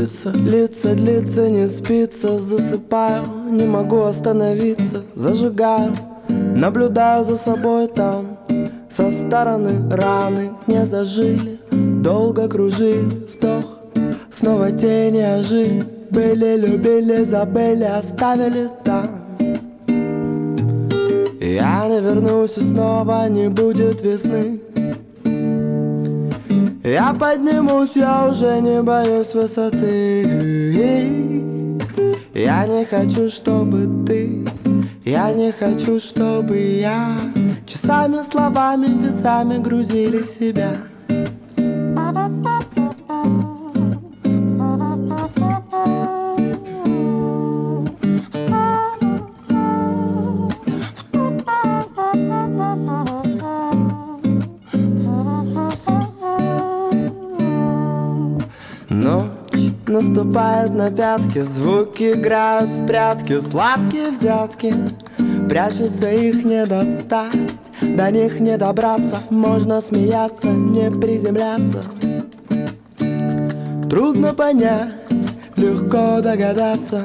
Длится, длится, не спится. Засыпаю, не могу остановиться. Зажигаю, наблюдаю за собой там. Со стороны раны не зажили. Долго кружили, вдох, снова тени ожили. Были, любили, забыли, оставили там. Я не вернусь и снова не будет весны. Я поднимусь, я уже не боюсь высоты. Я не хочу, чтобы ты, я не хочу, чтобы я часами, словами, весами грузили себя. Ночь наступает на пятки, звуки играют в прятки, сладкие взятки, прячутся, их не достать, до них не добраться, можно смеяться, не приземляться. Трудно понять, легко догадаться.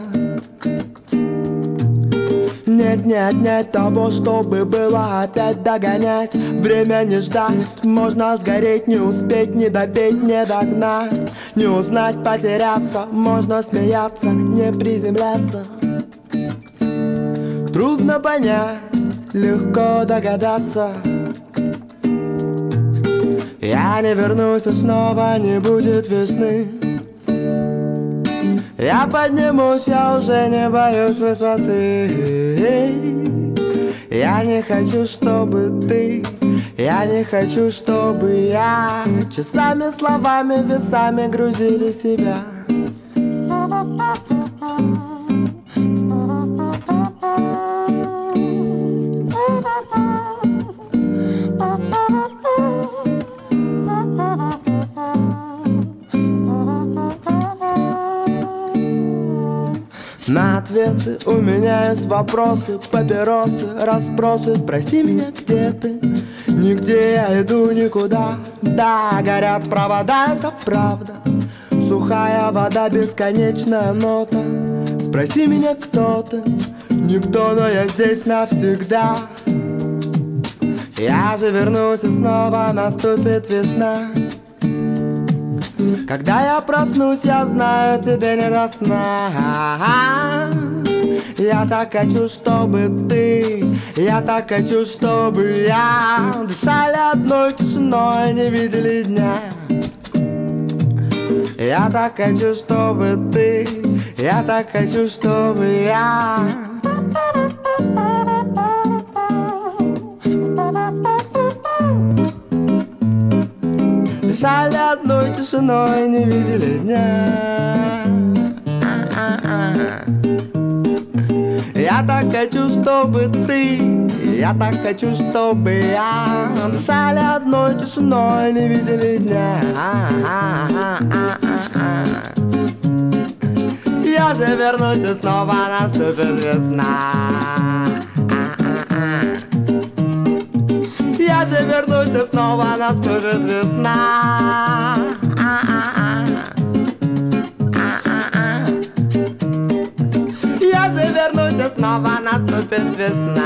Нет, не отнять того, чтобы было опять догонять. Время не ждать, можно сгореть, не успеть, не допеть, не догнать. Не узнать, потеряться, можно смеяться, не приземляться. Трудно понять, легко догадаться. Я не вернусь и снова не будет весны. Я поднимусь, я уже не боюсь высоты. Я не хочу, чтобы ты, я не хочу, чтобы я часами, словами, весами грузили себя. На ответы у меня есть вопросы, папиросы, расспросы. Спроси меня, где ты? Нигде я иду никуда. Да, горят провода, это правда. Сухая вода, бесконечная нота. Спроси меня, кто ты? Никто, но я здесь навсегда. Я же вернусь и снова наступит весна. Когда я проснусь, я знаю, тебе не до сна. Я так хочу, чтобы ты, я так хочу, чтобы я дышали одной тишиной, не видели дня. Я так хочу, чтобы ты, я так хочу, чтобы я дышали одной тишиной, не видели дня. Я так хочу, чтобы ты, я так хочу, чтобы я дышали одной тишиной, не видели дня. Я же вернусь и снова наступит весна. Я же вернусь и снова наступит весна. Я же вернусь и снова наступит весна.